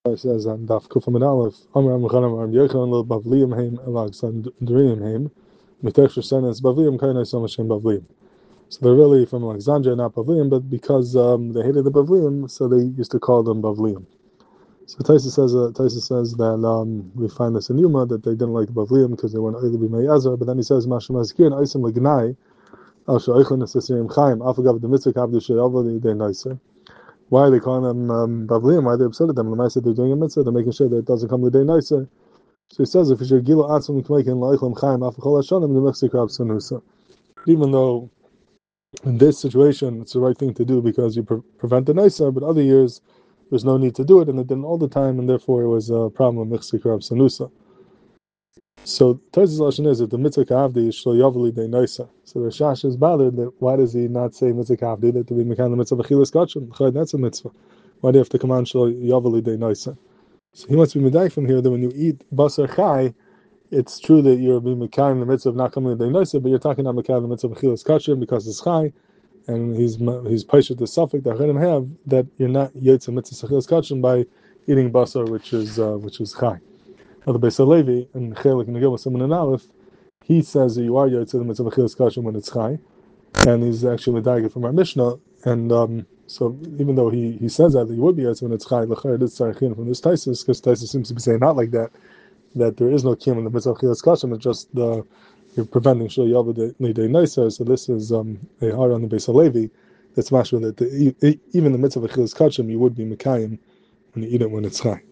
It says on Daf Kufam and Aleph, Amar Amachanam Aram Yechon Lo Bavliim Heim Alexandrium Heim, Mitextra Senes Bavliim Kainai Somashem Bavliim. So they're really from Alexandria, not Bavliim, but because they hated the Bavliim, so they used to call them Bavliim. So Taisa says that we find this in Yuma that they didn't like the Bavliim because they weren't able to be Me'ezar, but then he says Mashum Azkir and Isim Legnai Al Sha'ichlin Esesirim Chaim Afagav the Mitzvah Kabdu She'avali De Nicer. Why are they calling them Bavliim? Why are they upset at them? The Maisa they're doing a mitzvah, they're making sure that it doesn't come the day nicer. So he says, if you're Gila Atzim Kmeikin La'ichlem Chaim Afachol Hashanim, the Mechsi Krab Sanusa. Even though in this situation it's the right thing to do because you prevent the nicer, but other years there's no need to do it, and it didn't all the time, and therefore it was a problem with Mechsi Krab Sanusa. So Taisa's lashon is that the mitzvah kavdi is shlo yavli de nicer. So the Shash is bothered that why does he not say mitzvah kavdi, that to be mekan the mitzvah v'chilas kachim? That's a mitzvah. Why do you have to command shlo yavli de nicer? So he wants to be medayik from here that when you eat basar chai, it's true that you're being mekan the mitzvah of not coming the day nicer, but you're talking about mekan the mitzvah v'chilas kachim because it's chai, and he's paishet the suffix that Chaim have that you're not yetz mitzvah v'chilas kachim by eating basar which is chai. Now the Beis Halevi and Chelik and Negillah Simon and Aleph, he says that you are yotze the mitzvah v'chilas kachim when it's chai, and he's actually medayik from our Mishnah, and so even though he says that you would be yotze when it's chai, l'chayr it's tzarichin from this Taisus, because Taisus seems to be saying not like that there is no kim in the mitzvah v'chilas kachim, it's just you're preventing shlo yavli de nicer. So this is a hard on the Beis Halevi. That's mashma that even the mitzvah v'chilas kachim you would be mekayim when you eat it when it's chai.